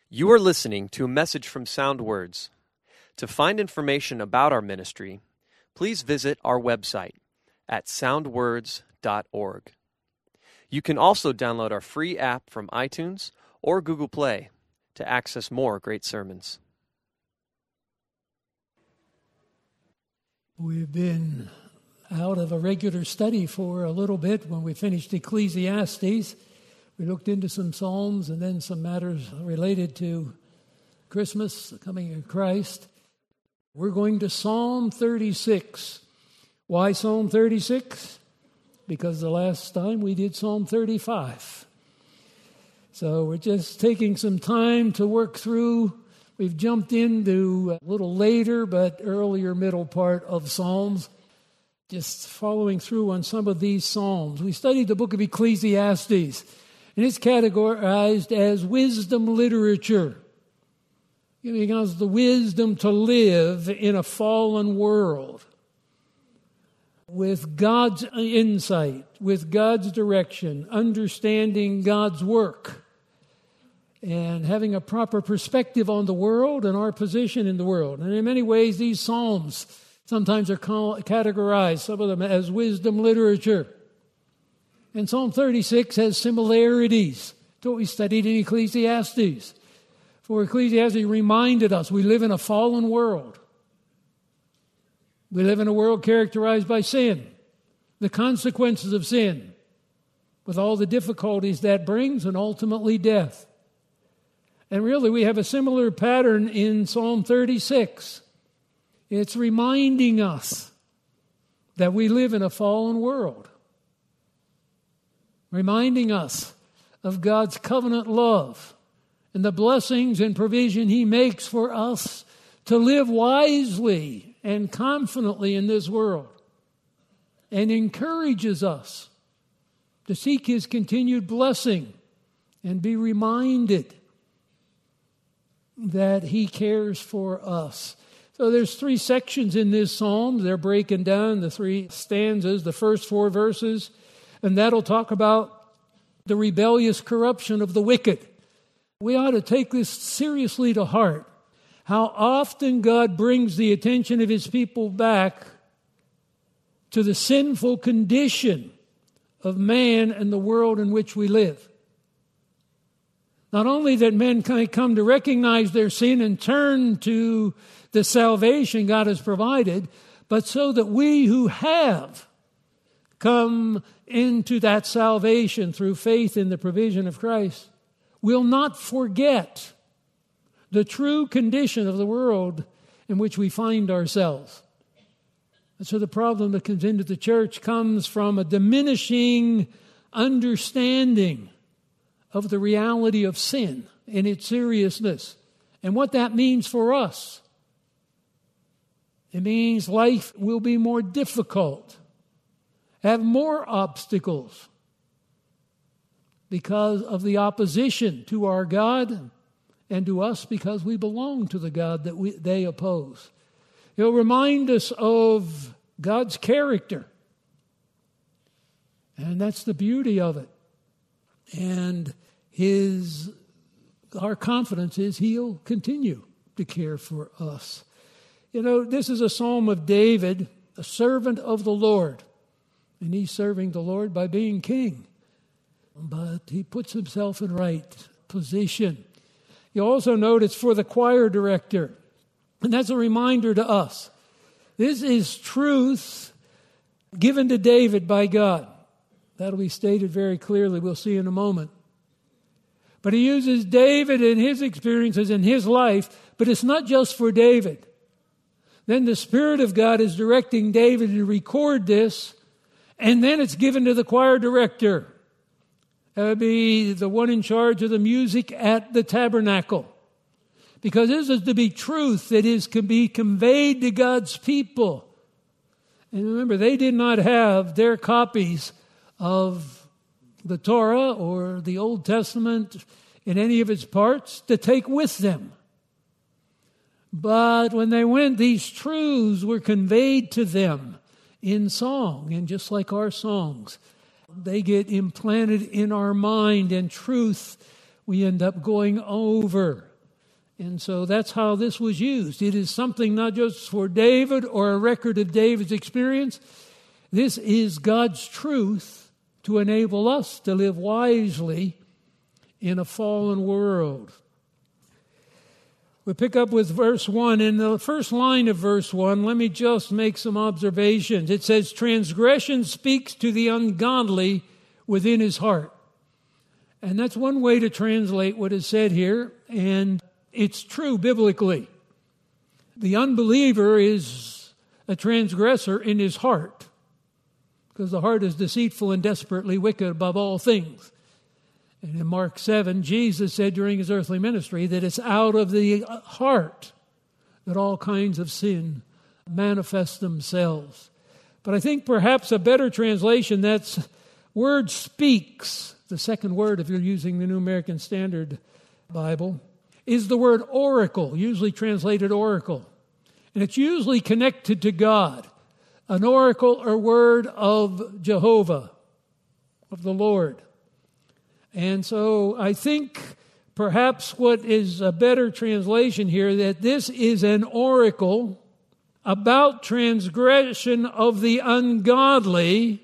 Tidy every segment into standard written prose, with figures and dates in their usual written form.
You are listening to a message from Sound Words. To find information about our ministry, please visit our website at soundwords.org. You can also download our free app from iTunes or Google Play to access more great sermons. We've been out of a regular study for a little bit. When we finished Ecclesiastes, we looked into some Psalms and then some matters related to Christmas, the coming of Christ. We're going to Psalm 36. Why Psalm 36? Because the last time we did Psalm 35. So we're just taking some time to work through. We've jumped into a little later but earlier middle part of Psalms, just following through on some of these Psalms. We studied the book of Ecclesiastes, and it's categorized as wisdom literature, giving us the wisdom to live in a fallen world with God's insight, with God's direction, understanding God's work, and having a proper perspective on the world and our position in the world. And in many ways, these Psalms sometimes are categorized, some of them as wisdom literature. And Psalm 36 has similarities to what we studied in Ecclesiastes. For Ecclesiastes reminded us we live in a fallen world. We live in a world characterized by sin, the consequences of sin, with all the difficulties that brings, and ultimately death. And really, we have a similar pattern in Psalm 36. It's reminding us that we live in a fallen world, reminding us of God's covenant love and the blessings and provision He makes for us to live wisely and confidently in this world, and encourages us to seek His continued blessing and be reminded that He cares for us. So there's three sections in this psalm. They're breaking down the three stanzas, the first four verses, and that'll talk about the rebellious corruption of the wicked. We ought to take this seriously to heart, how often God brings the attention of His people back to the sinful condition of man and the world in which we live. Not only that men can come to recognize their sin and turn to the salvation God has provided, but so that we who have come into that salvation through faith in the provision of Christ will not forget the true condition of the world in which we find ourselves. And so the problem that comes into the church comes from a diminishing understanding of the reality of sin and its seriousness and what that means for us. It means life will be more difficult, have more obstacles because of the opposition to our God and to us because we belong to the God that they oppose. It'll remind us of God's character, and that's the beauty of it. And our confidence is He'll continue to care for us. You know, this is a psalm of David, a servant of the Lord. And he's serving the Lord by being king. But he puts himself in right position. You also note it's for the choir director. And that's a reminder to us. This is truth given to David by God. That'll be stated very clearly. We'll see in a moment. But he uses David and his experiences in his life, but it's not just for David. Then the Spirit of God is directing David to record this, and then it's given to the choir director. That would be the one in charge of the music at the tabernacle. Because this is to be truth that can be conveyed to God's people. And remember, they did not have their copies of the Torah or the Old Testament in any of its parts to take with them. But when they went, these truths were conveyed to them in song. And just like our songs, they get implanted in our mind, and truth we end up going over And so that's how this was used. It is something not just for David or a record of David's experience. This is God's truth to enable us to live wisely in a fallen world. We pick up with verse 1. In the first line of verse 1, let me just make some observations. It says, transgression speaks to the ungodly within his heart. And that's one way to translate what is said here, and it's true biblically. The unbeliever is a transgressor in his heart, because the heart is deceitful and desperately wicked above all things. And in Mark 7, Jesus said during his earthly ministry that it's out of the heart that all kinds of sin manifest themselves. But I think perhaps a better translation, that's word speaks, the second word if you're using the New American Standard Bible, is the word oracle, usually translated oracle. And it's usually connected to God. An oracle or word of Jehovah, of the Lord. And so I think perhaps what is a better translation here, that this is an oracle about transgression of the ungodly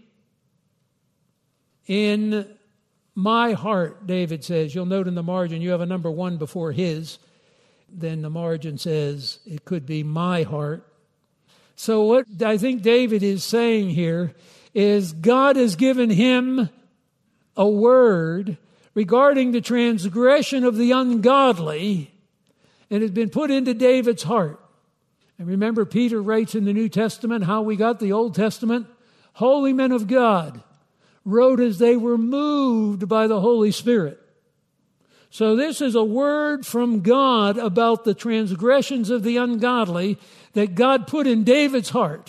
in my heart, David says. You'll note in the margin you have a number 1 before his. Then the margin says it could be my heart. So what I think David is saying here is God has given him a word regarding the transgression of the ungodly, and has been put into David's heart. And remember, Peter writes in the New Testament how we got the Old Testament. Holy men of God wrote as they were moved by the Holy Spirit. So this is a word from God about the transgressions of the ungodly that God put in David's heart.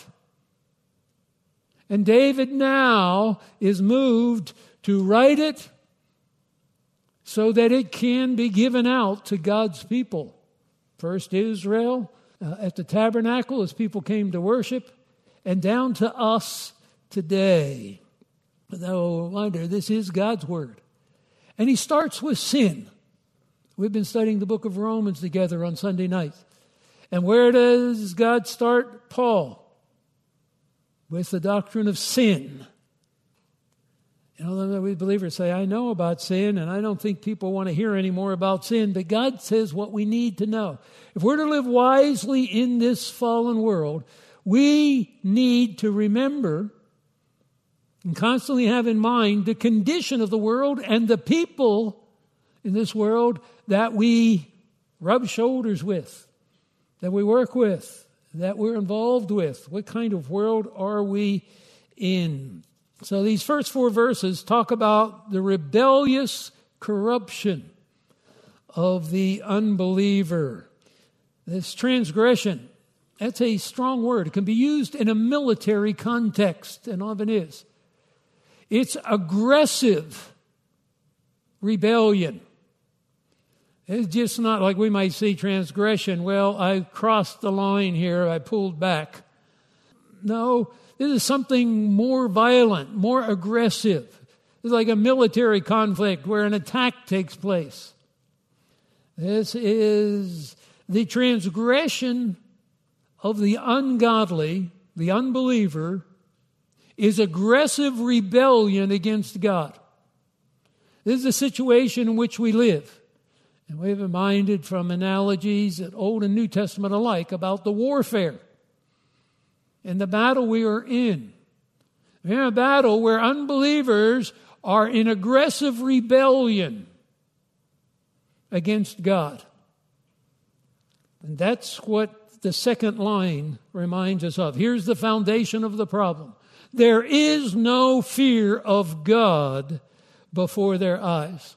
And David now is moved to write it so that it can be given out to God's people. First Israel, at the tabernacle as people came to worship, and down to us today. Though, reminder, this is God's word. And he starts with sin. We've been studying the book of Romans together on Sunday nights. And where does God start? Paul. With the doctrine of sin. You know, we believers say, I know about sin, and I don't think people want to hear any more about sin, but God says what we need to know. If we're to live wisely in this fallen world, we need to remember and constantly have in mind the condition of the world and the people in this world that we rub shoulders with, that we work with, that we're involved with. What kind of world are we in? So these first 4 verses talk about the rebellious corruption of the unbeliever. This transgression, that's a strong word. It can be used in a military context, and often is. It's aggressive rebellion. It's just not like we might see transgression. Well, I crossed the line here. I pulled back. No, this is something more violent, more aggressive. It's like a military conflict where an attack takes place. This is the transgression of the ungodly, the unbeliever, is aggressive rebellion against God. This is the situation in which we live. And we've been reminded from analogies at Old and New Testament alike about the warfare and the battle we are in. We're in a battle where unbelievers are in aggressive rebellion against God. And that's what the second line reminds us of. Here's the foundation of the problem. There is no fear of God before their eyes.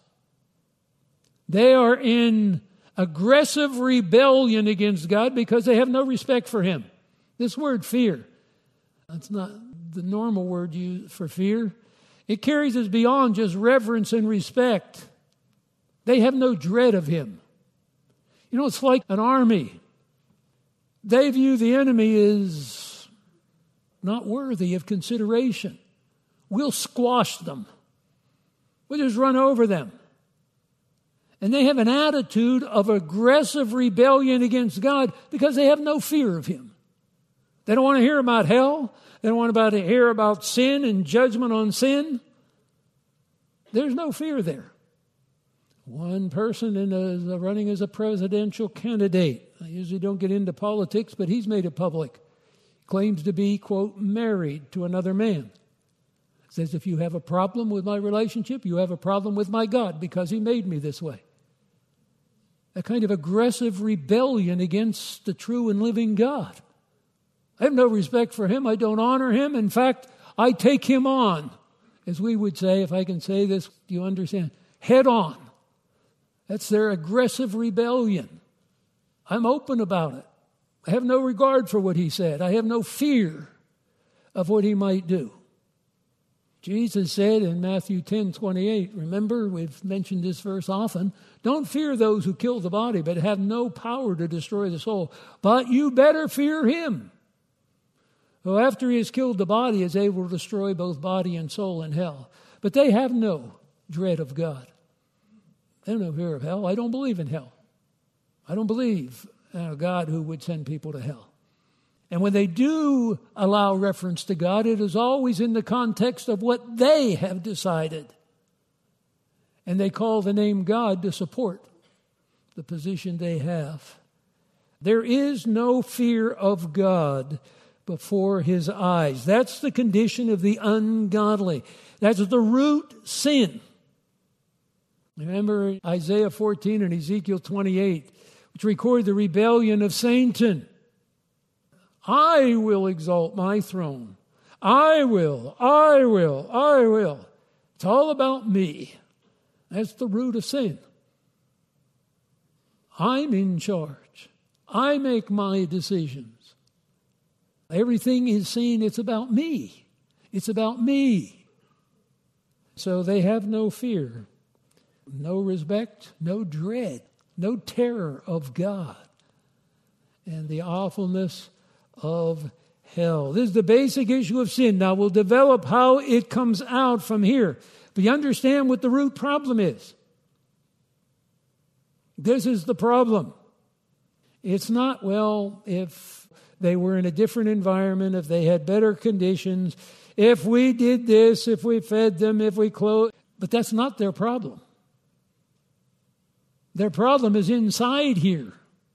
They are in aggressive rebellion against God because they have no respect for Him. This word fear, that's not the normal word used for fear. It carries us beyond just reverence and respect. They have no dread of Him. You know, it's like an army. They view the enemy as not worthy of consideration. We'll squash them. We'll just run over them. And they have an attitude of aggressive rebellion against God because they have no fear of Him. They don't want to hear about hell. They don't want to hear about sin and judgment on sin. There's no fear there. One person running as a presidential candidate. I usually don't get into politics, but he's made it public. Claims to be, quote, married to another man. Says, if you have a problem with my relationship, you have a problem with my God because He made me this way. A kind of aggressive rebellion against the true and living God. I have no respect for Him. I don't honor Him. In fact, I take Him on. As we would say, if I can say this, do you understand? Head on. That's their aggressive rebellion. I'm open about it. I have no regard for what He said. I have no fear of what He might do. Jesus said in Matthew 10:28, remember, we've mentioned this verse often, don't fear those who kill the body, but have no power to destroy the soul. But you better fear Him, who after He has killed the body is able to destroy both body and soul in hell. But they have no dread of God. They have no fear of hell. I don't believe in hell. I don't believe in a God who would send people to hell. And when they do allow reference to God, it is always in the context of what they have decided. And they call the name God to support the position they have. There is no fear of God before His eyes. That's the condition of the ungodly. That's the root sin. Remember Isaiah 14 and Ezekiel 28, which record the rebellion of Satan. I will exalt my throne. I will. It's all about me. That's the root of sin. I'm in charge. I make my decisions. Everything is seen, it's about me. It's about me. So they have no fear, no respect, no dread, no terror of God and the awfulness of hell. This is the basic issue of sin. Now we'll develop how it comes out from here. But you understand what the root problem is. This is the problem. It's not, well, if they were in a different environment, if they had better conditions, if we did this, if we fed them, if we clothed. But that's not their problem. Their problem is inside here.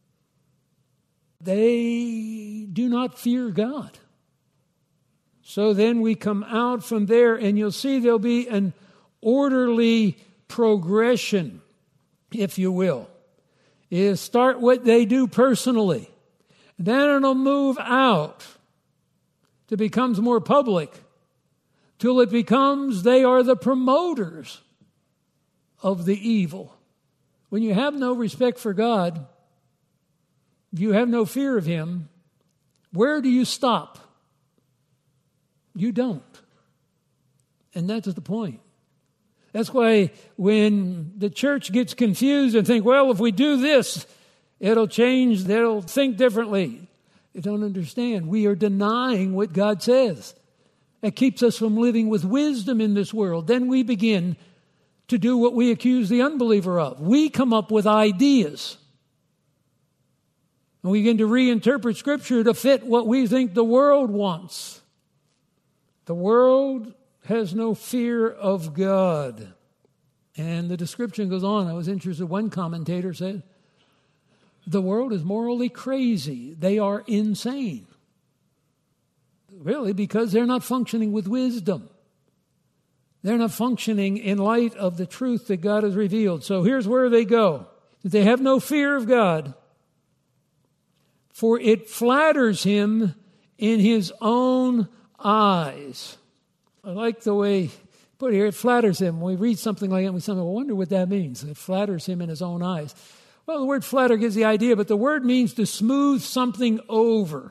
They do not fear God. So then we come out from there, and you'll see there'll be an orderly progression, if you will. Is start what they do personally. Then it'll move out to becomes more public till it becomes they are the promoters of the evil. When you have no respect for God, you have no fear of Him, where do you stop? You don't. And that's the point. That's why when the church gets confused and think, well, if we do this, it'll change, they'll think differently. They don't understand. We are denying what God says. It keeps us from living with wisdom in this world. Then we begin to do what we accuse the unbeliever of. We come up with ideas. And we begin to reinterpret Scripture to fit what we think the world wants. The world has no fear of God. And the description goes on. I was interested. One commentator said, the world is morally crazy. They are insane. Really, because they're not functioning with wisdom. They're not functioning in light of the truth that God has revealed. So here's where they go. They have no fear of God, for it flatters him in his own eyes. I like the way put it here. It flatters him. When we read something like that, we sometimes wonder what that means. It flatters him in his own eyes. Well, the word flatter gives the idea, but the word means to smooth something over.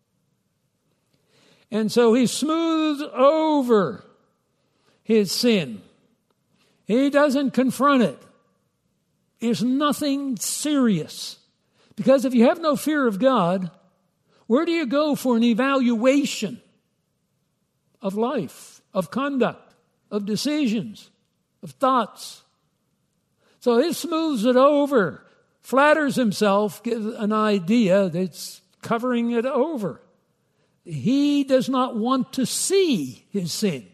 And so he smooths over his sin. He doesn't confront it. It's nothing serious. Because if you have no fear of God, where do you go for an evaluation of life, of conduct, of decisions, of thoughts? So he smooths it over, flatters himself, gives an idea that's covering it over. He does not want to see his sin.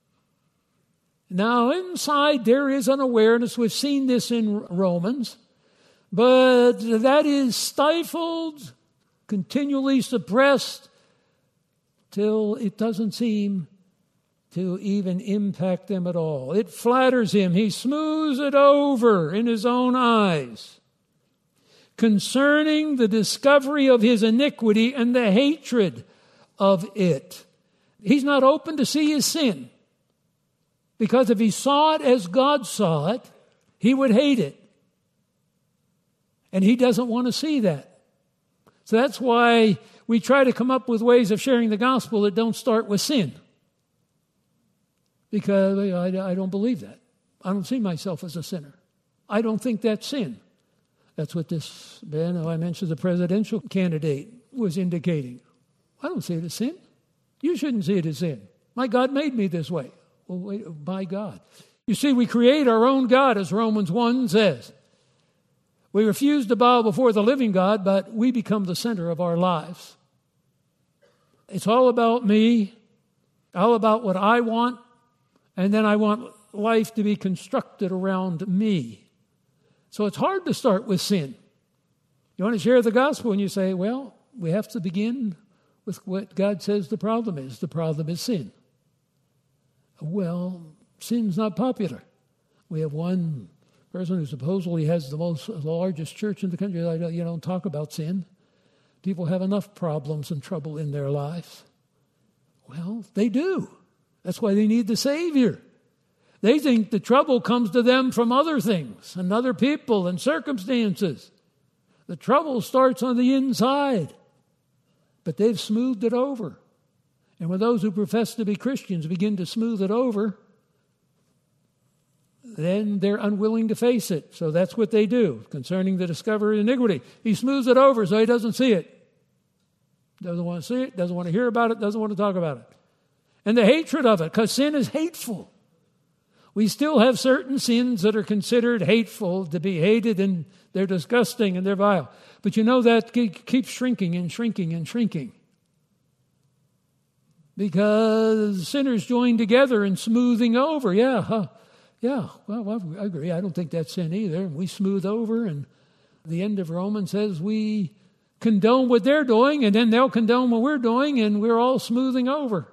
Now, inside there is an awareness. We've seen this in Romans. But that is stifled, continually suppressed, till it doesn't seem to even impact them at all. It flatters him. He smooths it over in his own eyes. Concerning the discovery of his iniquity and the hatred of it. He's not open to see his sin. Because if he saw it as God saw it, he would hate it. And he doesn't want to see that. So that's why we try to come up with ways of sharing the gospel that don't start with sin. Because I don't believe that. I don't see myself as a sinner. I don't think that's sin. That's what this man who I mentioned, the presidential candidate, was indicating. I don't see it as sin. You shouldn't see it as sin. My God made me this way. Well, wait, by God. You see, we create our own God, as Romans 1 says. We refuse to bow before the living God, but we become the center of our lives. It's all about me, all about what I want, and then I want life to be constructed around me. So it's hard to start with sin. You want to share the gospel and you say, well, we have to begin with what God says the problem is. The problem is sin. Well, sin's not popular. We have one person who supposedly has the largest church in the country. You don't talk about sin. People have enough problems and trouble in their lives. Well, they do. That's why they need the Savior. They think the trouble comes to them from other things and other people and circumstances. The trouble starts on the inside. But they've smoothed it over. And when those who profess to be Christians begin to smooth it over, then they're unwilling to face it. So that's what they do concerning the discovery of iniquity. He smooths it over so he doesn't see it. Doesn't want to see it, doesn't want to hear about it, doesn't want to talk about it. And the hatred of it, because sin is hateful. We still have certain sins that are considered hateful, to be hated, and they're disgusting and they're vile. But you know that keeps shrinking and shrinking and shrinking. Because sinners join together in smoothing over. Well, I agree. I don't think that's sin either. We smooth over, and the end of Romans says we condone what they're doing, and then they'll condone what we're doing, and we're all smoothing over.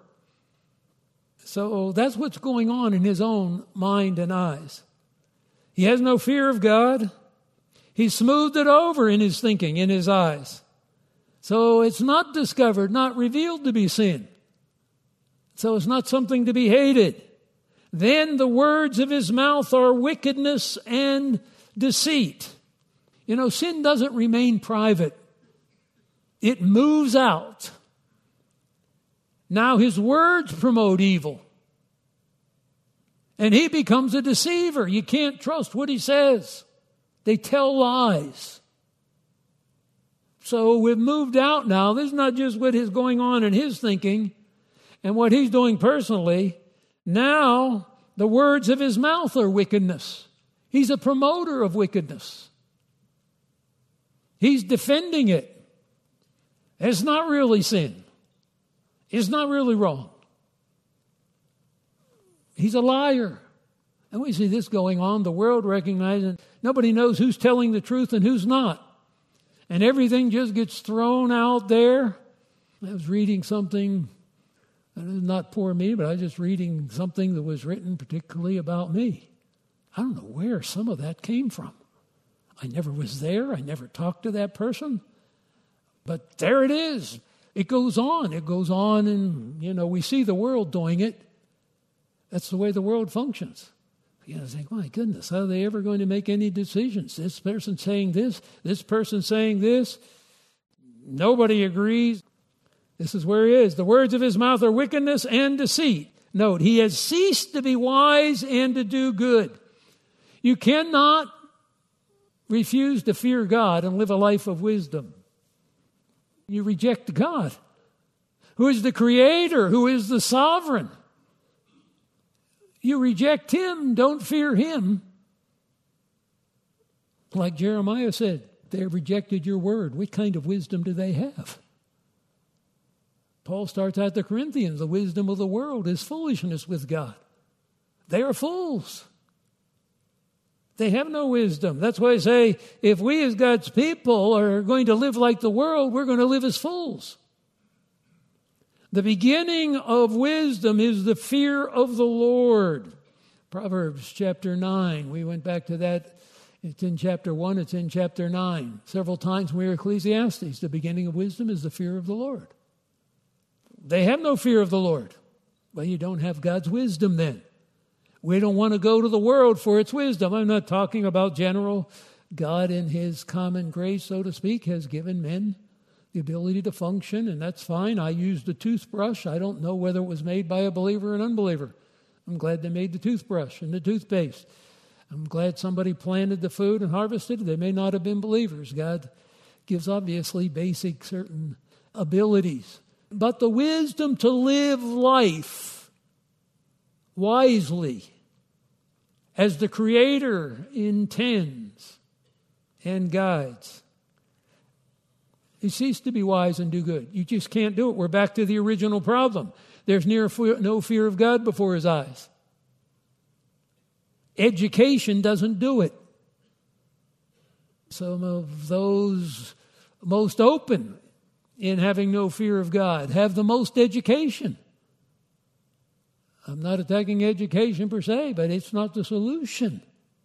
So that's what's going on in his own mind and eyes. He has no fear of God. He smoothed it over in his thinking, in his eyes. So it's not discovered, not revealed to be sin. So it's not something to be hated. Then the words of his mouth are wickedness and deceit. You know, sin doesn't remain private. It moves out. Now his words promote evil. And he becomes a deceiver. You can't trust what he says. They tell lies. So we've moved out now. This is not just what is going on in his thinking and what he's doing personally. Now the words of his mouth are wickedness. He's a promoter of wickedness. He's defending it. It's not really sin. It's not really wrong. He's a liar. And we see this going on. The world recognizes nobody knows who's telling the truth and who's not. And everything just gets thrown out there. I was reading something, not poor me, but I was just reading something that was written particularly about me. I don't know where some of that came from. I never was there. I never talked to that person. But there it is. It goes on. It goes on, and, we see the world doing it. That's the way the world functions. Think, my goodness, how are they ever going to make any decisions? This person saying this person saying this. Nobody agrees. This is where he is. The words of his mouth are wickedness and deceit. Note, he has ceased to be wise and to do good. You cannot refuse to fear God and live a life of wisdom. You reject God, who is the creator, who is the sovereign. You reject him, don't fear him. Like Jeremiah said, they have rejected your word. What kind of wisdom do they have? Paul starts out the Corinthians, the wisdom of the world is foolishness with God. They are fools. They have no wisdom. That's why I say, if we as God's people are going to live like the world, we're going to live as fools. The beginning of wisdom is the fear of the Lord. Proverbs chapter 9, we went back to that. It's in chapter 1, it's in chapter 9. Several times we read Ecclesiastes, the beginning of wisdom is the fear of the Lord. They have no fear of the Lord. Well, you don't have God's wisdom then. We don't want to go to the world for its wisdom. I'm not talking about general. God in His common grace, so to speak, has given men the ability to function, and that's fine. I used a toothbrush. I don't know whether it was made by a believer or an unbeliever. I'm glad they made the toothbrush and the toothpaste. I'm glad somebody planted the food and harvested it. They may not have been believers. God gives obviously basic certain abilities. But the wisdom to live life wisely, as the Creator intends and guides. You cease to be wise and do good. You just can't do it. We're back to the original problem. There's no fear of God before His eyes. Education doesn't do it. Some of those most open in having no fear of God have the most education. I'm not attacking education per se, but it's not the solution.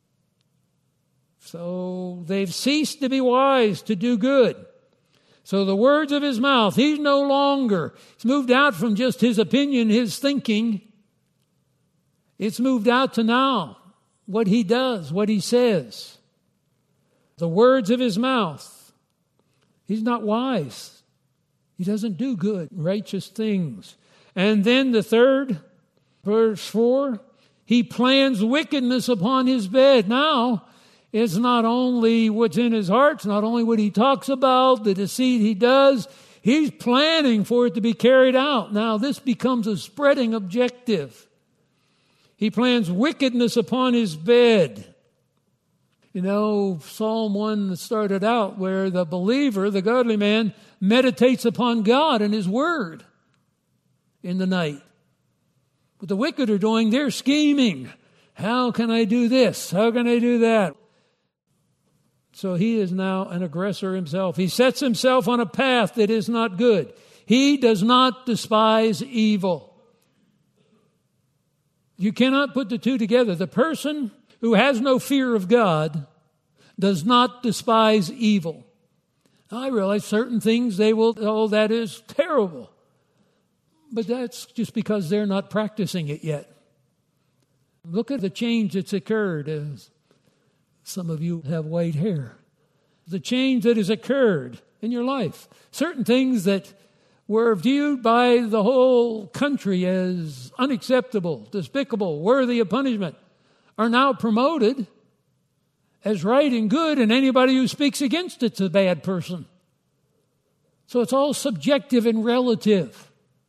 So they've ceased to be wise to do good. So the words of his mouth, he's no longer, it's moved out from just his opinion, his thinking. It's moved out to now, what he does, what he says. The words of his mouth, he's not wise. He doesn't do good, righteous things. And then the third, verse 4, he plans wickedness upon his bed. Now, it's not only what's in his heart, it's not only what he talks about, the deceit he does, he's planning for it to be carried out. Now, this becomes a spreading objective. He plans wickedness upon his bed. You know, Psalm 1 started out where the believer, the godly man, meditates upon God and His Word in the night. What the wicked are doing, they're scheming. How can I do this? How can I do that? So he is now an aggressor himself. He sets himself on a path that is not good. He does not despise evil. You cannot put the two together. The person who has no fear of God does not despise evil. I realize certain things they will, oh, that is terrible. But that's just because they're not practicing it yet. Look at the change that's occurred. As some of you have white hair. The change that has occurred in your life. Certain things that were viewed by the whole country as unacceptable, despicable, worthy of punishment, are now promoted as right and good, and anybody who speaks against it's a bad person. So it's all subjective and relative.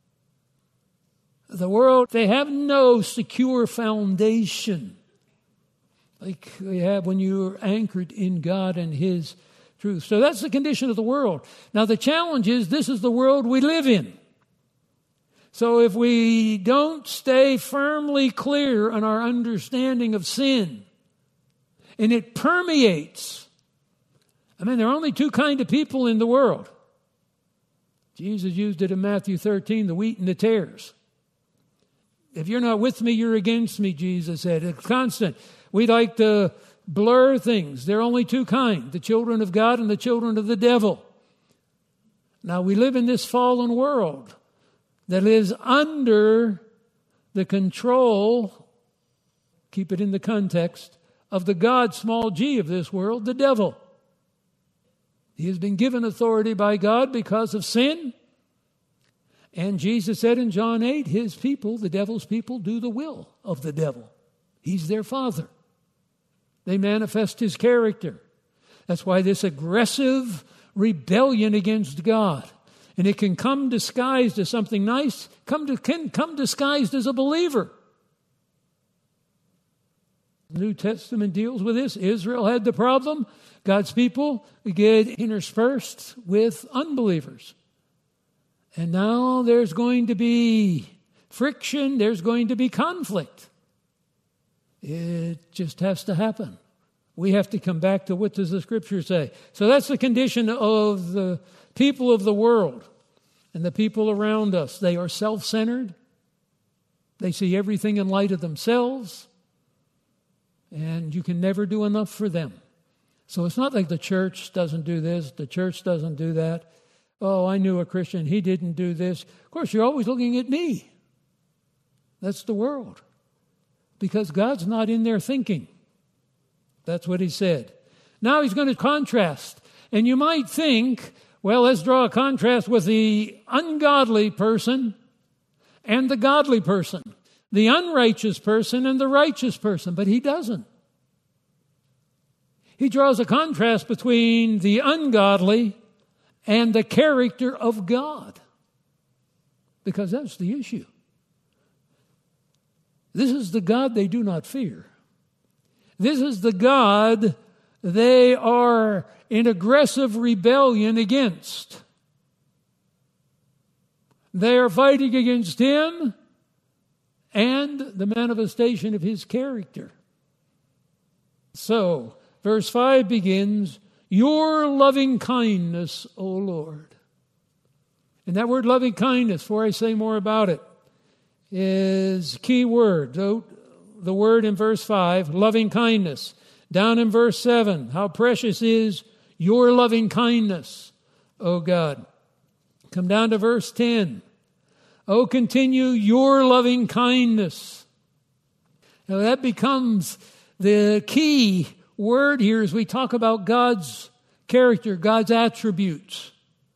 The world, they have no secure foundation like we have when you're anchored in God and His truth. So that's the condition of the world. Now the challenge is, this is the world we live in. So if we don't stay firmly clear on our understanding of sin, and it permeates, there are only two kinds of people in the world. Jesus used it in Matthew 13, the wheat and the tares. If you're not with me, you're against me, Jesus said. It's constant. We like to blur things. There are only two kinds, the children of God and the children of the devil. Now, we live in this fallen world that lives under the control, keep it in the context, of the God, small g, of this world, the devil. He has been given authority by God because of sin. And Jesus said in John 8, his people, the devil's people, do the will of the devil. He's their father. They manifest his character. That's why this aggressive rebellion against God, and it can come disguised as something nice, can come disguised as a believer. The New Testament deals with this. Israel had the problem. God's people get interspersed with unbelievers. And now there's going to be friction. There's going to be conflict. It just has to happen. We have to come back to what does the Scripture say. So that's the condition of the people of the world and the people around us. They are self-centered. They see everything in light of themselves. And you can never do enough for them. So it's not like the church doesn't do this, the church doesn't do that. Oh, I knew a Christian, he didn't do this. Of course, you're always looking at me. That's the world. Because God's not in their thinking. That's what he said. Now he's going to contrast. And you might think, well, let's draw a contrast with the ungodly person and the godly person. The unrighteous person and the righteous person. But he doesn't. He draws a contrast between the ungodly and the character of God. Because that's the issue. This is the God they do not fear. This is the God they are in aggressive rebellion against. They are fighting against him and the manifestation of his character. So, verse 5 begins, your loving kindness, O Lord. And that word loving kindness, before I say more about it, is a key word. The word in verse 5, loving kindness. Down in verse 7, how precious is your loving kindness, O God. Come down to verse 10. Oh, continue your loving kindness. Now that becomes the key word here as we talk about God's character, God's attributes.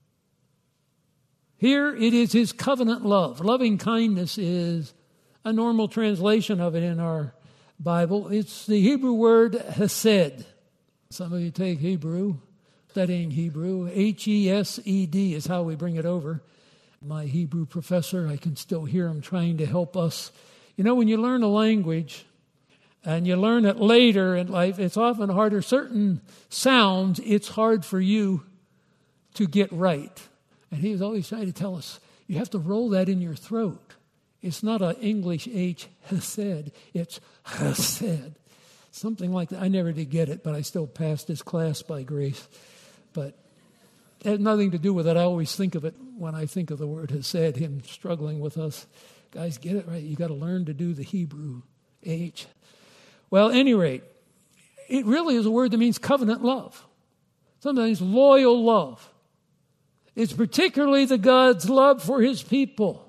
Here it is his covenant love. Loving kindness is a normal translation of it in our Bible. It's the Hebrew word hesed. Some of you take Hebrew, studying Hebrew. H-E-S-E-D is how we bring it over. My Hebrew professor, I can still hear him trying to help us. You know, when you learn a language and you learn it later in life, it's often harder. Certain sounds, it's hard for you to get right. And he was always trying to tell us, you have to roll that in your throat. It's not an English H, hesed. It's hesed. Something like that. I never did get it, but I still passed this class by grace. But it had nothing to do with it. I always think of it when I think of the word hesed, him struggling with us. Guys, get it right. You got to learn to do the Hebrew H. Well, at any rate, it really is a word that means covenant love. Sometimes loyal love. It's particularly the God's love for his people.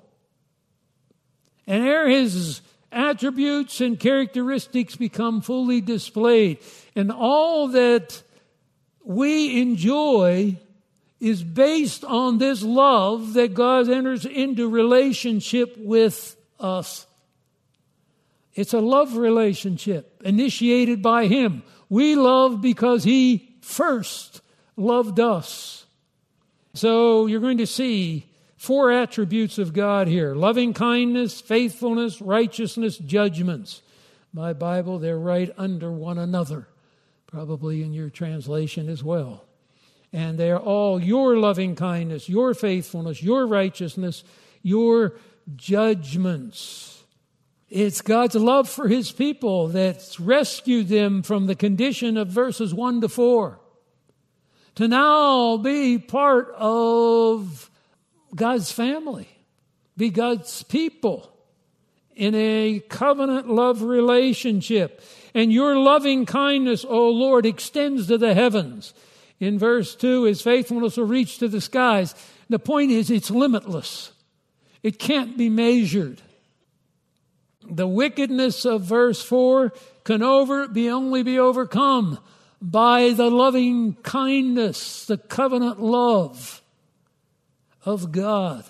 And there his attributes and characteristics become fully displayed. And all that we enjoy is based on this love that God enters into relationship with us. It's a love relationship initiated by him. We love because he first loved us. So you're going to see 4 attributes of God here. Loving kindness, faithfulness, righteousness, judgments. My Bible, they're right under one another. Probably in your translation as well. And they're all your loving kindness, your faithfulness, your righteousness, your judgments. It's God's love for his people that's rescued them from the condition of verses 1 to 4. To now be part of God's family, be God's people in a covenant love relationship. And your loving kindness, O Lord, extends to the heavens. In verse 2, his faithfulness will reach to the skies. The point is, it's limitless. It can't be measured. The wickedness of verse 4 can only be overcome by the loving kindness, the covenant love of God.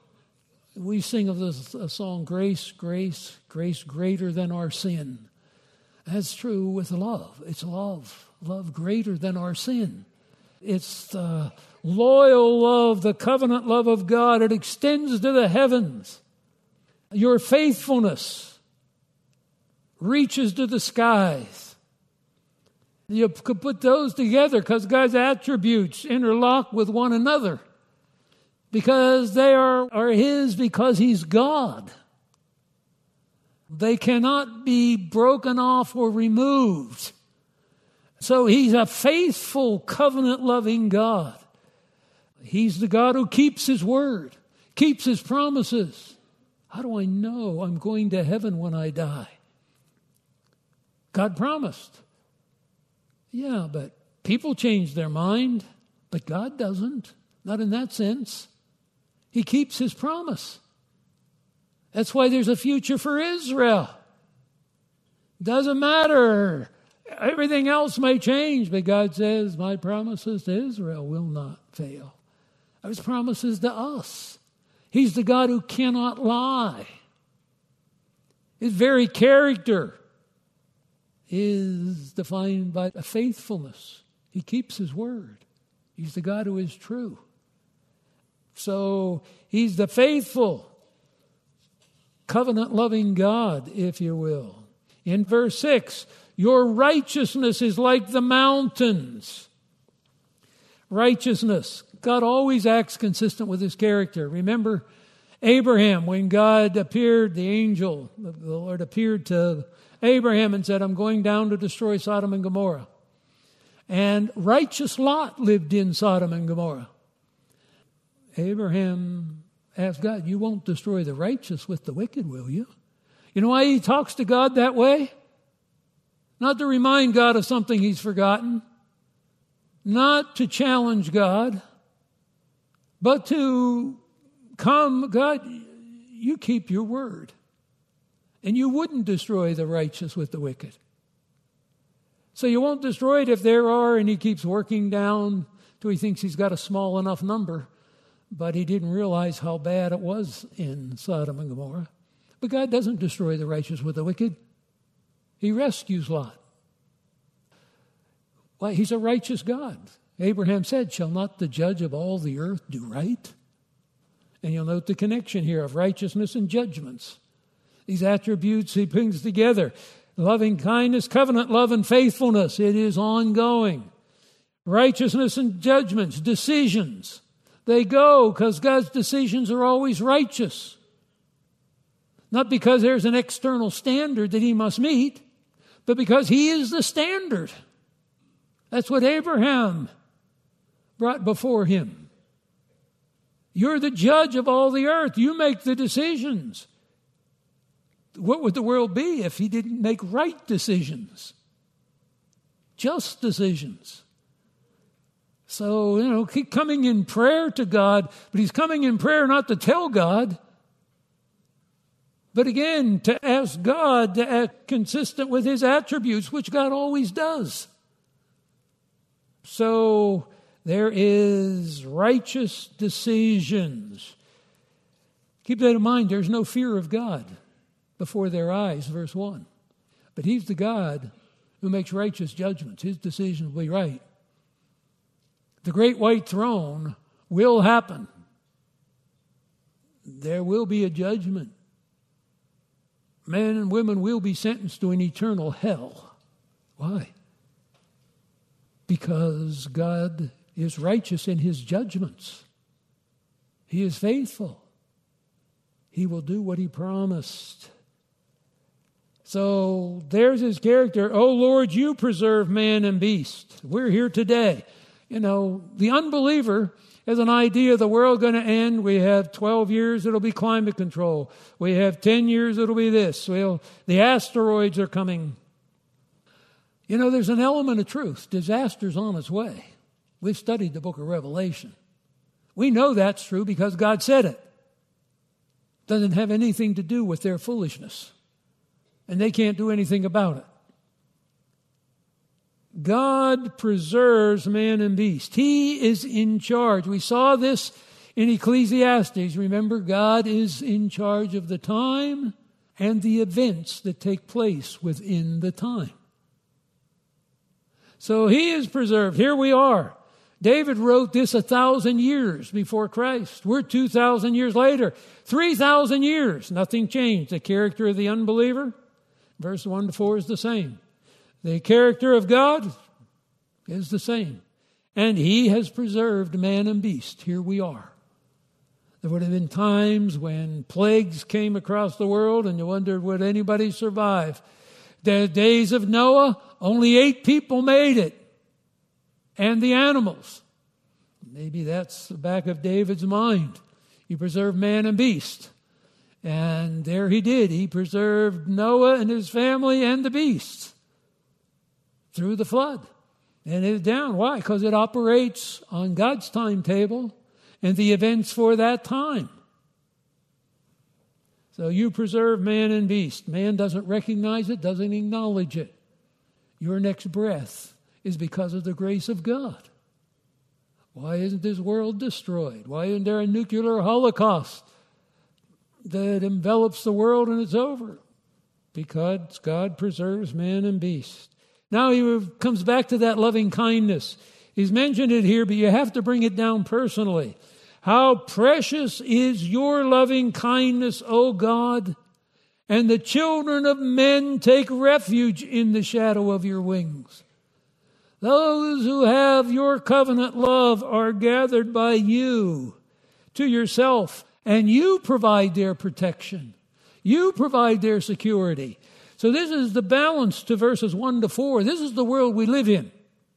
We sing of this a song, Grace, Grace, Grace greater than our sin. That's true with love. It's love greater than our sin. It's the loyal love, the covenant love of God. It extends to the heavens. Your faithfulness reaches to the skies. You could put those together because God's attributes interlock with one another. Because they are His, because He's God. They cannot be broken off or removed. So He's a faithful, covenant-loving God. He's the God who keeps His word, keeps His promises. How do I know I'm going to heaven when I die? God promised. Yeah, but people change their mind, but God doesn't. Not in that sense. He keeps His promise. That's why there's a future for Israel. Doesn't matter. Everything else may change, but God says, my promises to Israel will not fail. His promises to us. He's the God who cannot lie. His very character is defined by a faithfulness. He keeps His word. He's the God who is true. So He's the faithful, covenant-loving God, if you will. In verse 6, your righteousness is like the mountains. Righteousness. God always acts consistent with His character. Remember Abraham, when God appeared, the angel, the Lord appeared to Abraham and said, I'm going down to destroy Sodom and Gomorrah. And righteous Lot lived in Sodom and Gomorrah. Abraham asked God, you won't destroy the righteous with the wicked, will you? You know why he talks to God that way? Not to remind God of something He's forgotten. Not to challenge God. But to come, God, you keep your word. And you wouldn't destroy the righteous with the wicked. So you won't destroy it if there are, and He keeps working down till He thinks He's got a small enough number. But He didn't realize how bad it was in Sodom and Gomorrah. But God doesn't destroy the righteous with the wicked. He rescues Lot. Why, He's a righteous God. Abraham said, shall not the judge of all the earth do right? And you'll note the connection here of righteousness and judgments. These attributes He brings together. Loving kindness, covenant love, and faithfulness. It is ongoing. Righteousness and judgments, decisions. They go because God's decisions are always righteous. Not because there's an external standard that He must meet, but because He is the standard. That's what Abraham brought before Him. You're the judge of all the earth. You make the decisions. What would the world be if He didn't make right decisions? Just decisions. So, keep coming in prayer to God, but He's coming in prayer not to tell God, but again, to ask God to act consistent with His attributes, which God always does. So, there is righteous decisions. Keep that in mind. There's no fear of God before their eyes, verse 1. But He's the God who makes righteous judgments. His decisions will be right. The great white throne will happen. There will be a judgment. Men and women will be sentenced to an eternal hell. Why? Because God is righteous in His judgments. He is faithful. He will do what He promised. So there's His character. Oh Lord, you preserve man and beast. We're here today. The unbeliever has an idea of the world going to end. We have 12 years, it'll be climate control. We have 10 years, it'll be this. The asteroids are coming. There's an element of truth. Disaster's on its way. We've studied the book of Revelation. We know that's true because God said it. Doesn't have anything to do with their foolishness. And they can't do anything about it. God preserves man and beast. He is in charge. We saw this in Ecclesiastes. Remember, God is in charge of the time and the events that take place within the time. So He is preserved. Here we are. David wrote this 1,000 years before Christ. We're 2,000 years later. 3,000 years. Nothing changed. The character of the unbeliever, Verse 1 to 4 is the same. The character of God is the same. And He has preserved man and beast. Here we are. There would have been times when plagues came across the world and you wondered, would anybody survive? The days of Noah, only 8 people made it. And the animals. Maybe that's the back of David's mind. He preserved man and beast. And there he did. He preserved Noah and his family and the beasts through the flood. And it's down. Why? Because it operates on God's timetable and the events for that time. So you preserve man and beast. Man doesn't recognize it, doesn't acknowledge it. Your next breath is because of the grace of God. Why isn't this world destroyed? Why isn't there a nuclear holocaust that envelops the world and it's over? Because God preserves man and beast. Now he comes back to that loving kindness. He's mentioned it here, but you have to bring it down personally. How precious is your loving kindness, O God, and the children of men take refuge in the shadow of your wings. Those who have your covenant love are gathered by you to yourself, and you provide their protection. You provide their security. So this is the balance to verses 1 to 4. This is the world we live in.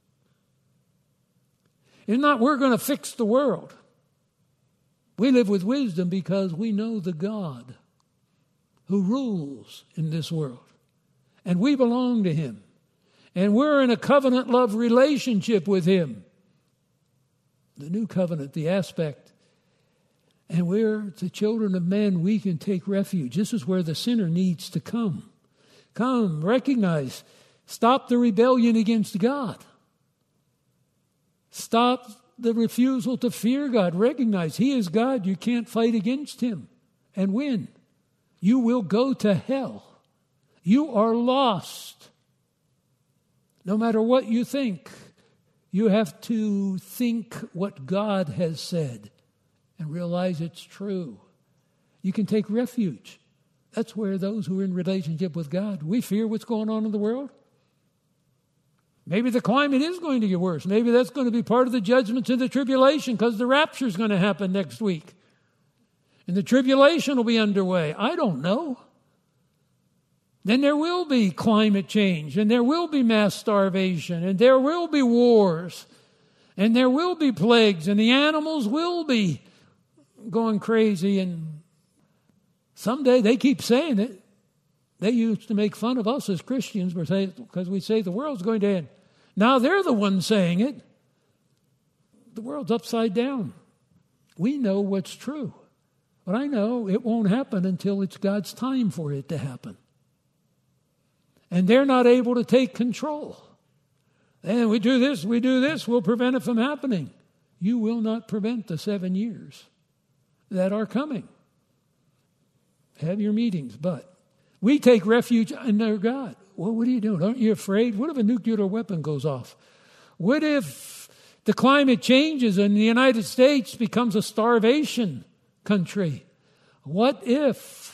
It's not we're going to fix the world. We live with wisdom because we know the God who rules in this world. And we belong to Him. And we're in a covenant love relationship with Him. The new covenant, the aspect. And we're the children of men, we can take refuge. This is where the sinner needs to come. Come, recognize, stop the rebellion against God. Stop the refusal to fear God. Recognize He is God. You can't fight against Him and win. You will go to hell. You are lost. No matter what you think, you have to think what God has said and realize it's true. You can take refuge. That's where those who are in relationship with God, we fear what's going on in the world. Maybe the climate is going to get worse. Maybe that's going to be part of the judgments of the tribulation because the rapture is going to happen next week. And the tribulation will be underway. I don't know. Then there will be climate change, and there will be mass starvation, and there will be wars, and there will be plagues, and the animals will be going crazy. And someday, they keep saying it. They used to make fun of us as Christians because we say the world's going to end. Now they're the ones saying it. The world's upside down. We know what's true. But I know it won't happen until it's God's time for it to happen. And they're not able to take control. And we do this, we'll prevent it from happening. You will not prevent the 7 years that are coming. Have your meetings, but we take refuge in our God. Well, what are you doing? Aren't you afraid? What if a nuclear weapon goes off? What if the climate changes and the United States becomes a starvation country? What if?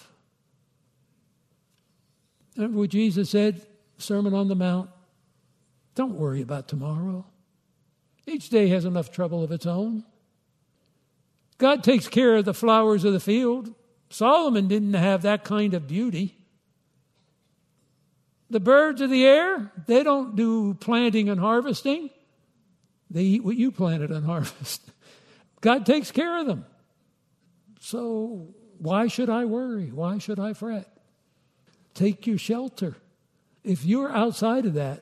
Remember what Jesus said, Sermon on the Mount? Don't worry about tomorrow. Each day has enough trouble of its own. God takes care of the flowers of the field. Solomon didn't have that kind of beauty. The birds of the air, they don't do planting and harvesting. They eat what you planted and harvest. God takes care of them. So why should I worry? Why should I fret? Take your shelter. If you're outside of that,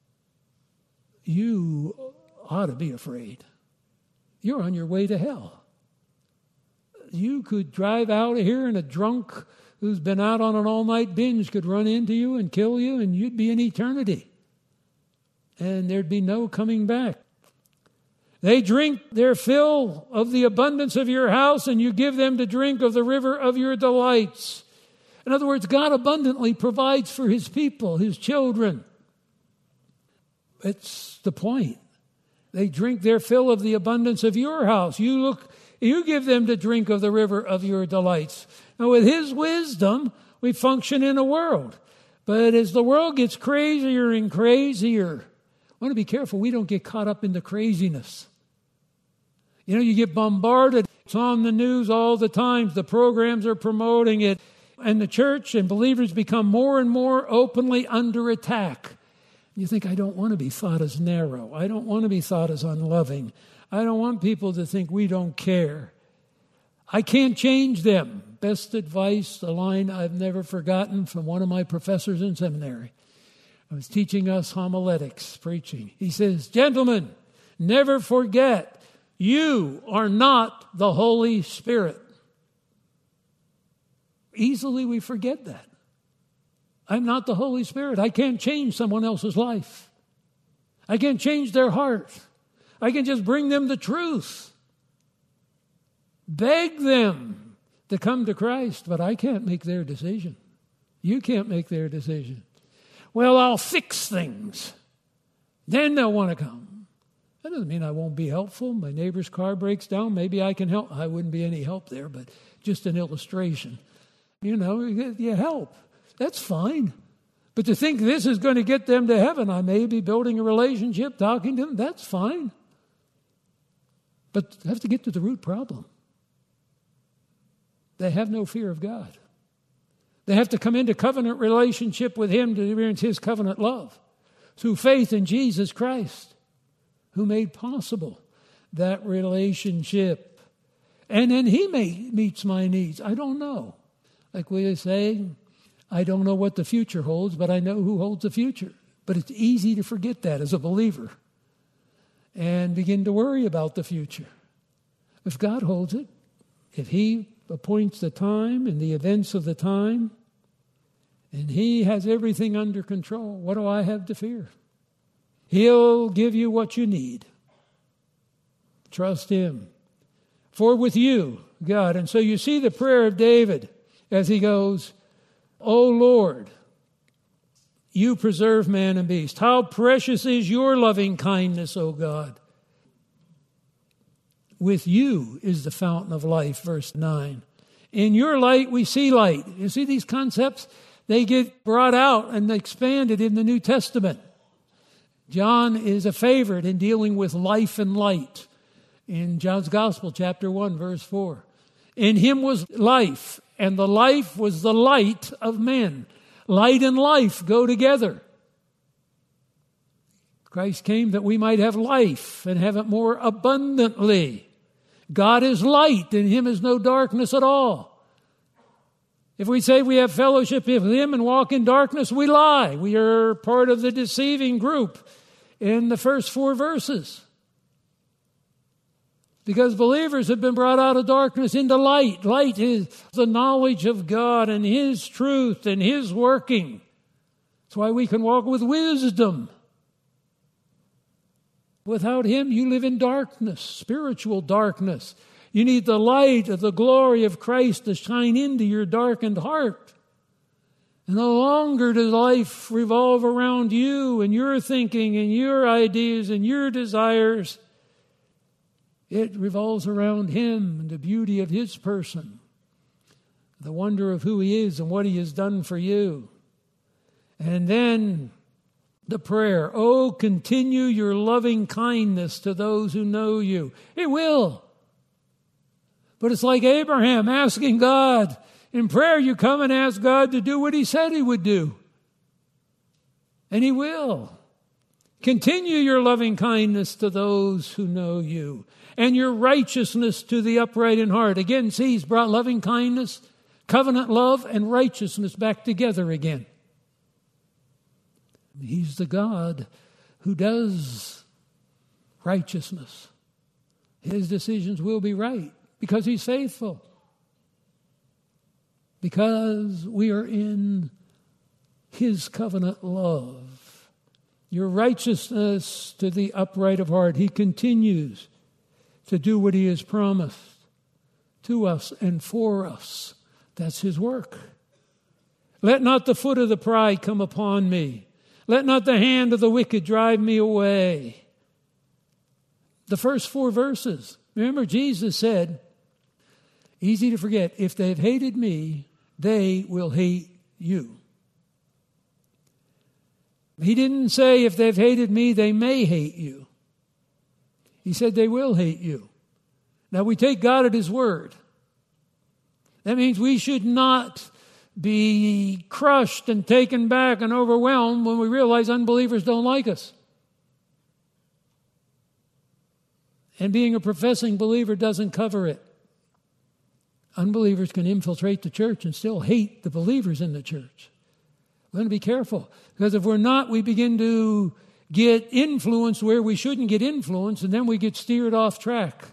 you ought to be afraid. You're on your way to hell. You could drive out of here and a drunk who's been out on an all-night binge could run into you and kill you, and you'd be in eternity. And there'd be no coming back. They drink their fill of the abundance of your house, and you give them to drink of the river of your delights. In other words, God abundantly provides for His people, His children. It's the point. They drink their fill of the abundance of your house. You give them to drink of the river of your delights. Now, with His wisdom, we function in a world. But as the world gets crazier and crazier, I want to be careful we don't get caught up in the craziness. You know, you get bombarded. It's on the news all the time. The programs are promoting it. And the church and believers become more and more openly under attack. You think, I don't want to be thought as narrow. I don't want to be thought as unloving. I don't want people to think we don't care. I can't change them. Best advice, a line I've never forgotten from one of my professors in seminary. I was teaching us homiletics, preaching. He says, gentlemen, never forget, you are not the Holy Spirit. Easily we forget that. I'm not the Holy Spirit. I can't change someone else's life. I can't change their heart. I can just bring them the truth. Beg them to come to Christ, but I can't make their decision. You can't make their decision. Well, I'll fix things. Then they'll want to come. That doesn't mean I won't be helpful. My neighbor's car breaks down. Maybe I can help. I wouldn't be any help there, but just an illustration. You know, you help. That's fine. But to think this is going to get them to heaven, I may be building a relationship, talking to them, that's fine. But I have to get to the root problem. They have no fear of God. They have to come into covenant relationship with Him to experience His covenant love through faith in Jesus Christ, who made possible that relationship. And then He meets my needs. I don't know. Like we say, I don't know what the future holds, but I know who holds the future. But it's easy to forget that as a believer and begin to worry about the future. If God holds it, if He appoints the time and the events of the time, and He has everything under control, what do I have to fear? He'll give you what you need. Trust Him. For with you, God. And so you see the prayer of David as he goes, O Lord, you preserve man and beast. How precious is your loving kindness, O God. With you is the fountain of life, verse 9. In your light we see light. You see these concepts? They get brought out and expanded in the New Testament. John is a favorite in dealing with life and light. In John's Gospel, chapter 1, verse 4. In Him was life, and the life was the light of men. Light and life go together. Christ came that we might have life and have it more abundantly. God is light, in Him is no darkness at all. If we say we have fellowship with Him and walk in darkness, we lie. We are part of the deceiving group in the first 4 verses. Because believers have been brought out of darkness into light. Light is the knowledge of God and His truth and His working. That's why we can walk with wisdom. Without Him, you live in darkness, spiritual darkness. You need the light of the glory of Christ to shine into your darkened heart. And no longer does life revolve around you and your thinking and your ideas and your desires. It revolves around Him and the beauty of His person, the wonder of who He is and what He has done for you. And then the prayer, oh, continue your loving kindness to those who know you. It will. But it's like Abraham asking God. In prayer, you come and ask God to do what He said He would do. And He will. Continue your loving kindness to those who know you, and your righteousness to the upright in heart. Again, see, He's brought loving kindness, covenant love, and righteousness back together again. He's the God who does righteousness. His decisions will be right because He's faithful. Because we are in His covenant love. Your righteousness to the upright of heart. He continues to do what He has promised to us and for us. That's His work. Let not the foot of the pride come upon me. Let not the hand of the wicked drive me away. The first 4 verses. Remember, Jesus said, easy to forget, if they've hated me, they will hate you. He didn't say, if they've hated me, they may hate you. He said they will hate you. Now, we take God at His word. That means we should not be crushed and taken back and overwhelmed when we realize unbelievers don't like us. And being a professing believer doesn't cover it. Unbelievers can infiltrate the church and still hate the believers in the church. We're going to be careful, because if we're not, we begin to get influenced where we shouldn't get influenced, and then we get steered off track.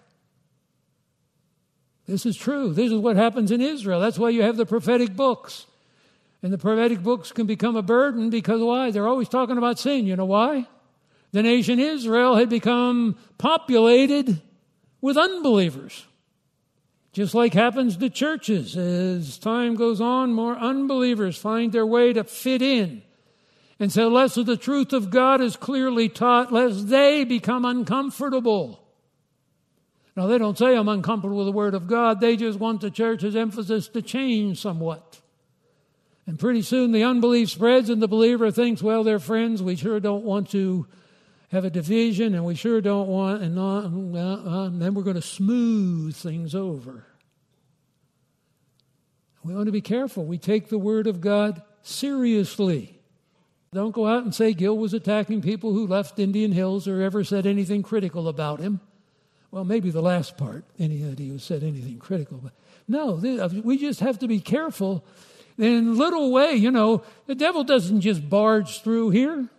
This is true. This is what happens in Israel. That's why you have the prophetic books. And the prophetic books can become a burden because why? They're always talking about sin. You know why? The nation Israel had become populated with unbelievers. Just like happens to churches. As time goes on, more unbelievers find their way to fit in. And so less of the truth of God is clearly taught, lest they become uncomfortable. Now, they don't say, I'm uncomfortable with the Word of God. They just want the church's emphasis to change somewhat. And pretty soon the unbelief spreads and the believer thinks, well, they're friends. We sure don't want to have a division, and we sure don't want, and then we're going to smooth things over. We want to be careful. We take the Word of God seriously. Don't go out and say Gil was attacking people who left Indian Hills or ever said anything critical about him. Well, maybe the last part, anybody who said anything critical. But no, we just have to be careful. In a little way, the devil doesn't just barge through here.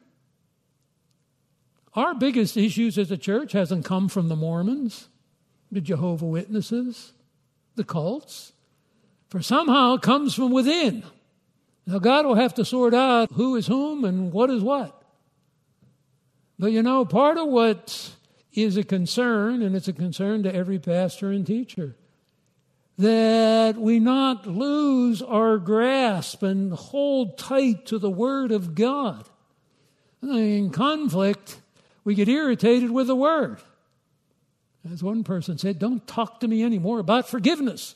Our biggest issues as a church hasn't come from the Mormons, the Jehovah's Witnesses, the cults. For somehow it comes from within. Now God will have to sort out who is whom and what is what. But part of what is a concern, and it's a concern to every pastor and teacher, that we not lose our grasp and hold tight to the Word of God. In conflict, we get irritated with the Word. As one person said, don't talk to me anymore about forgiveness.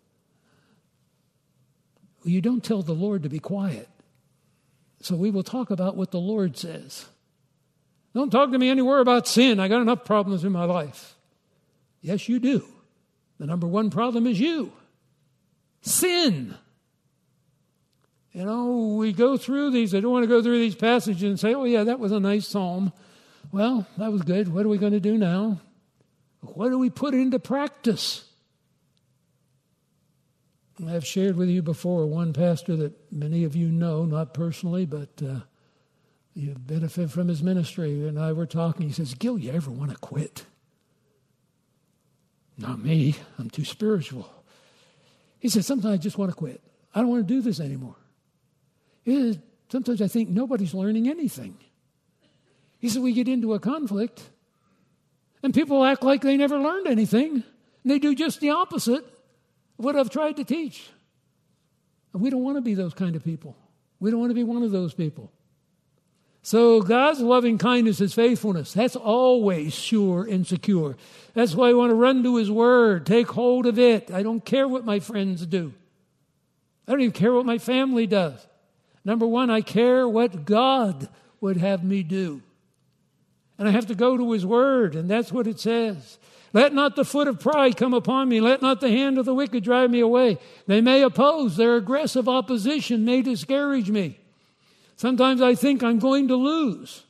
Well, you don't tell the Lord to be quiet. So we will talk about what the Lord says. Don't talk to me anymore about sin. I got enough problems in my life. Yes, you do. The number one problem is you. Sin. We go through these. I don't want to go through these passages and say, oh yeah, that was a nice psalm. Well, that was good. What are we going to do now? What do we put into practice? I've shared with you before one pastor that many of you know, not personally, but you benefit from his ministry. And I were talking. He says, Gil, you ever want to quit? Not me. I'm too spiritual. He said, sometimes I just want to quit. I don't want to do this anymore. He said, sometimes I think nobody's learning anything. He said, we get into a conflict, and people act like they never learned anything, and they do just the opposite of what I've tried to teach. And we don't want to be those kind of people. We don't want to be one of those people. So God's loving kindness is faithfulness. That's always sure and secure. That's why I want to run to His Word, take hold of it. I don't care what my friends do. I don't even care what my family does. Number one, I care what God would have me do. And I have to go to His Word, and that's what it says. Let not the foot of pride come upon me. Let not the hand of the wicked drive me away. They may oppose. Their aggressive opposition may discourage me. Sometimes I think I'm going to lose.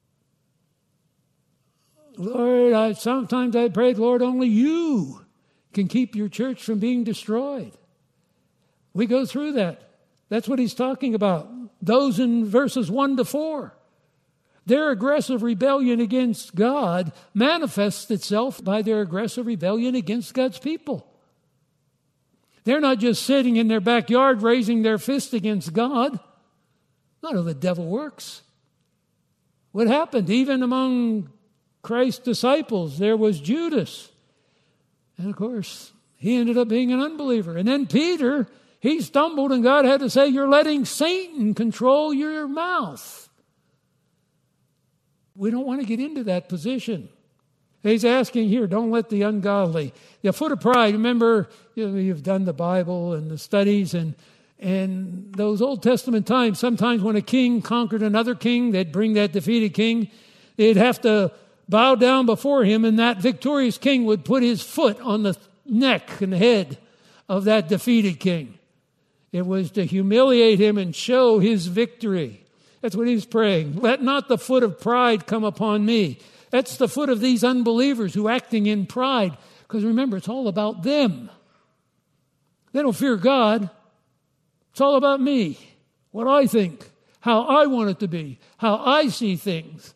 Lord, sometimes I prayed, Lord, only you can keep your church from being destroyed. We go through that. That's what he's talking about. Those in verses 1 to 4. Their aggressive rebellion against God manifests itself by their aggressive rebellion against God's people. They're not just sitting in their backyard raising their fist against God. Not how the devil works. What happened? Even among Christ's disciples, there was Judas. And of course, he ended up being an unbeliever. And then Peter, he stumbled, and God had to say, you're letting Satan control your mouth. We don't want to get into that position. He's asking here, don't let the ungodly. The foot of pride, remember, you've done the Bible and the studies, and And those Old Testament times, sometimes when a king conquered another king, they'd bring that defeated king. They'd have to bow down before him, and that victorious king would put his foot on the neck and head of that defeated king. It was to humiliate him and show his victory. That's what he's praying. Let not the foot of pride come upon me. That's the foot of these unbelievers who are acting in pride. Because remember, it's all about them. They don't fear God. It's all about me, what I think, how I want it to be, how I see things.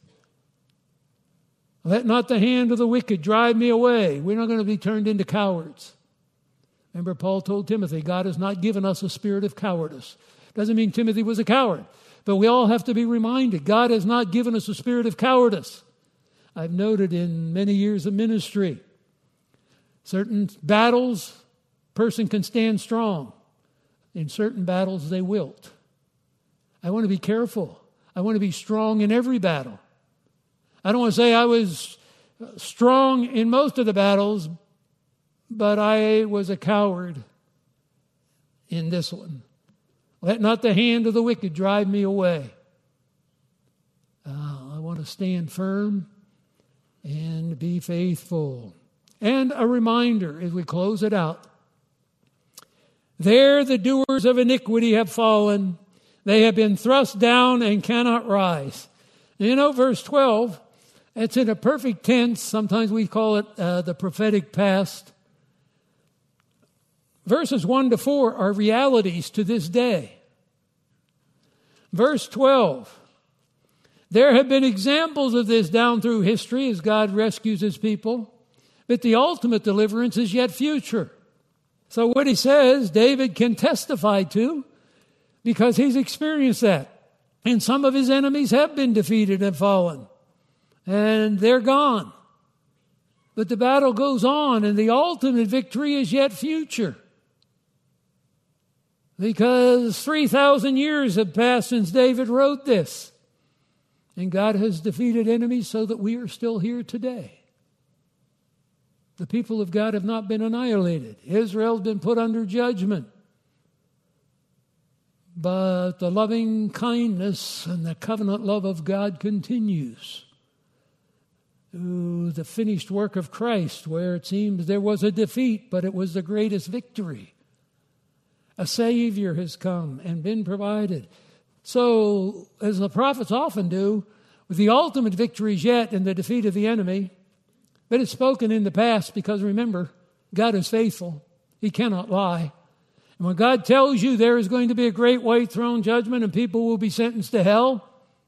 Let not the hand of the wicked drive me away. We're not going to be turned into cowards. Remember, Paul told Timothy, God has not given us a spirit of cowardice. Doesn't mean Timothy was a coward, but we all have to be reminded, God has not given us a spirit of cowardice. I've noted in many years of ministry, certain battles, person can stand strong. In certain battles, they wilt. I want to be careful. I want to be strong in every battle. I don't want to say I was strong in most of the battles, but I was a coward in this one. Let not the hand of the wicked drive me away. I want to stand firm and be faithful. And a reminder as we close it out. There the doers of iniquity have fallen. They have been thrust down and cannot rise. You know, verse 12, it's in a perfect tense. Sometimes we call it the prophetic past. Verses 1 to 4 are realities to this day. Verse 12, there have been examples of this down through history as God rescues his people, but the ultimate deliverance is yet future. So what he says, David can testify to because he's experienced that. And some of his enemies have been defeated and fallen. And they're gone. But the battle goes on and the ultimate victory is yet future. Because 3,000 years have passed since David wrote this. And God has defeated enemies so that we are still here today. The people of God have not been annihilated. Israel's been put under judgment. But the loving kindness and the covenant love of God continues. Through the finished work of Christ, where it seems there was a defeat, but it was the greatest victory. A Savior has come and been provided. So, as the prophets often do, with the ultimate victory is yet in the defeat of the enemy, but it's spoken in the past because remember, God is faithful. He cannot lie. And when God tells you there is going to be a great white throne judgment and people will be sentenced to hell,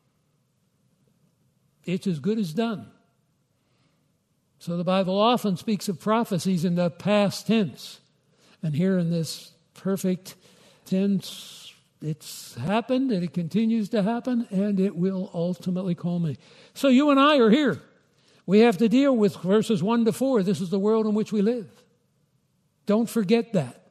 it's as good as done. So the Bible often speaks of prophecies in the past tense. And here in this perfect tense, it's happened and it continues to happen and it will ultimately culminate. So you and I are here. We have to deal with verses 1 to 4. This is the world in which we live. Don't forget that.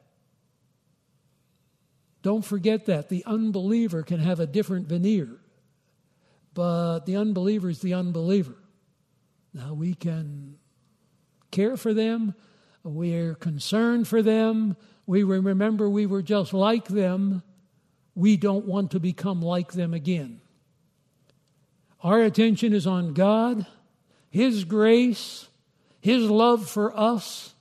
Don't forget that. The unbeliever can have a different veneer, but the unbeliever is the unbeliever. Now we can care for them. We're concerned for them. We remember we were just like them. We don't want to become like them again. Our attention is on God, His grace, His love for us,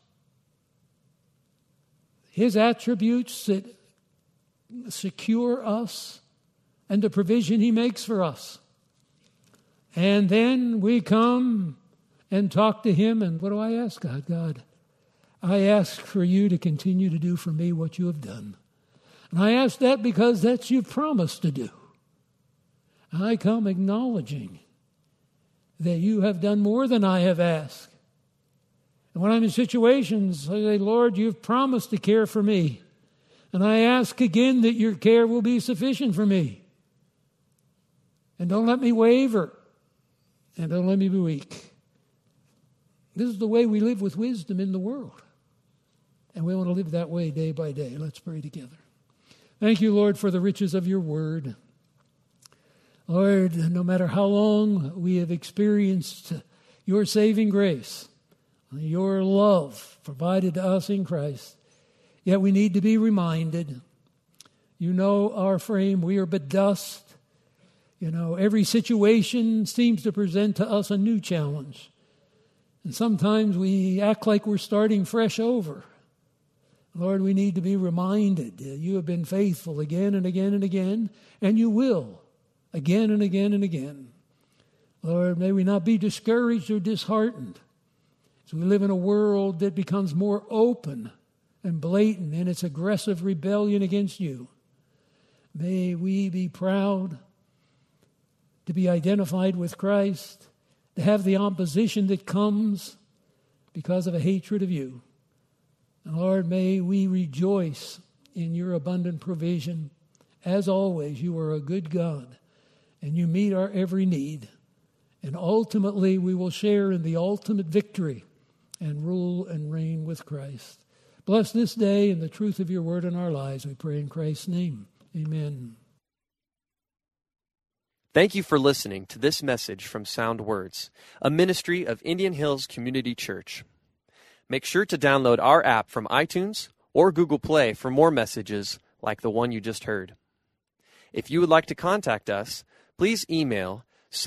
His attributes that secure us, and the provision He makes for us. And then we come and talk to Him, and what do I ask God? God, I ask for you to continue to do for me what you have done. And I ask that because that's you've promised to do. I come acknowledging that you have done more than I have asked. And when I'm in situations, I say, Lord, you've promised to care for me. And I ask again that your care will be sufficient for me. And don't let me waver. And don't let me be weak. This is the way we live with wisdom in the world. And we want to live that way day by day. Let's pray together. Thank you, Lord, for the riches of your word. Lord, no matter how long we have experienced your saving grace, your love provided to us in Christ, yet we need to be reminded You know our frame. We are but dust. Every situation seems to present to us a new challenge. And sometimes we act like we're starting fresh over. Lord, we need to be reminded that you have been faithful again and again and again, and you will again and again and again. Lord, may we not be discouraged or disheartened as we live in a world that becomes more open and blatant in its aggressive rebellion against you. May we be proud to be identified with Christ, to have the opposition that comes because of a hatred of you. And Lord, may we rejoice in your abundant provision. As always, you are a good God, and you meet our every need. And ultimately, we will share in the ultimate victory and rule and reign with Christ. Bless this day and the truth of your word in our lives, we pray in Christ's name. Amen. Thank you for listening to this message from Sound Words, a ministry of Indian Hills Community Church. Make sure to download our app from iTunes or Google Play for more messages like the one you just heard. If you would like to contact us, please email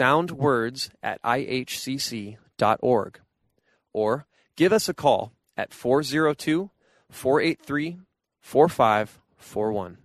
soundwords@ihcc.org or give us a call at 402-483-4541.